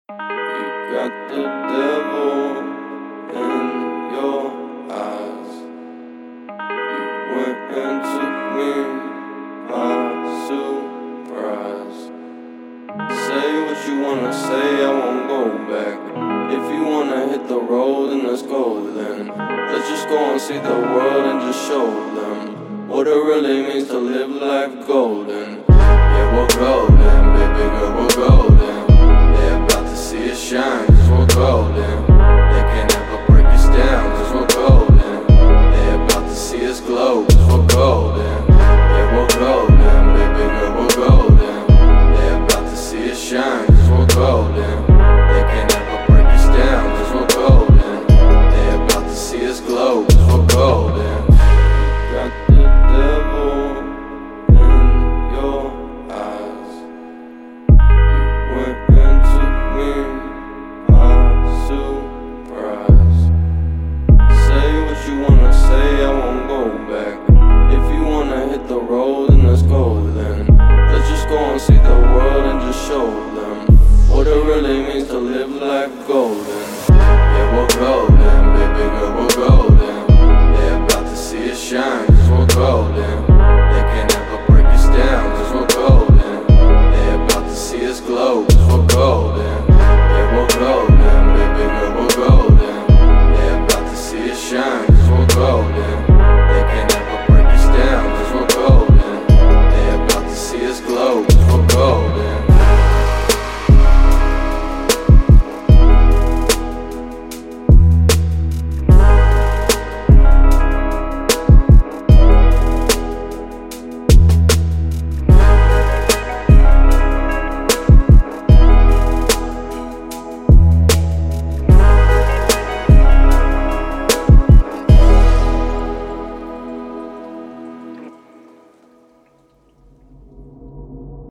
You got the devil in your eyes. You went and took me by surprise. Say what you wanna say, I won't go back. If you wanna hit the road, then let's go then. Let's just go and see the world and just show them what it really means to live life golden. Yeah, we're golden, baby girl, we're golden. They're about to see us shine, cause we're golden. They can't ever break us down, cause we're golden. They're about to see us glow, cause we're golden. Yeah, we're golden, baby girl, we're golden. They're about to see us shine, cause we're golden. They can't ever break us down, cause we're golden. They're about to see us glow, cause we're golden. Got the devil in your eyes. You went and took me by surprise. Say what you wanna say, I won't go back. If you wanna hit the road, then let's go then. Let's just go and see the world and just show them what it really means to live life golden.